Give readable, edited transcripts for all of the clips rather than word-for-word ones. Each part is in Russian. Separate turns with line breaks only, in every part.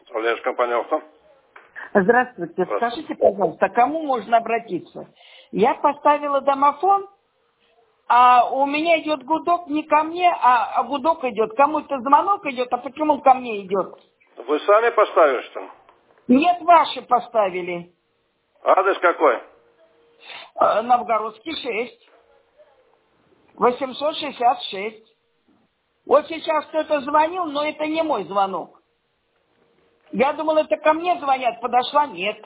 Управляющая компания «Авто».
Здравствуйте.
Здравствуйте.
Скажите, пожалуйста, к кому можно обратиться? Я поставила домофон, а у меня идет гудок не ко мне, а гудок идет. Кому-то звонок идет, а почему ко мне идет?
Вы сами поставили, что ли?
Нет, ваши поставили.
Адрес какой?
Новгородский 6. 866. Вот сейчас кто-то звонил, но это не мой звонок. Я думал, это ко мне звонят, подошла, нет.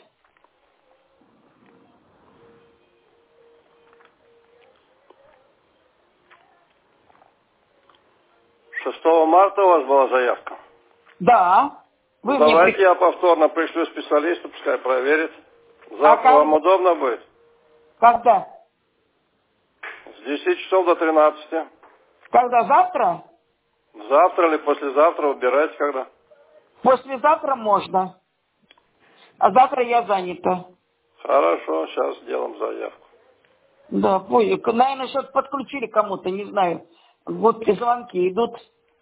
6 марта у вас была заявка.
Да.
Ну,
Вы мне
давайте я повторно пришлю специалиста, пускай проверит.
А
Завтра вам удобно будет?
когда?
С 10 часов до 13.
Когда завтра?
Завтра или послезавтра, выбирайте когда.
Послезавтра можно. А завтра я занята.
Хорошо, сейчас сделаем заявку.
Да, понял. Наверное, что-то подключили кому-то, не знаю. Вот звонки идут.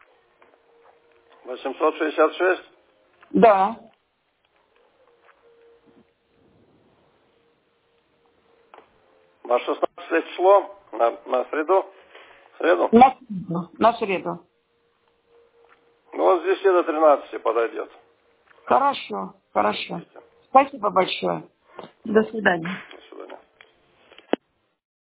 866?
Да.
На 16 число? На среду? Среду?
На среду. На среду.
Ну, вот с 10 до 13 подойдет.
Хорошо, хорошо.
Видите?
Спасибо большое. До свидания.